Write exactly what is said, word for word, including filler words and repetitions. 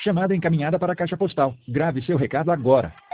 Chamada encaminhada para a caixa postal. Grave seu recado agora.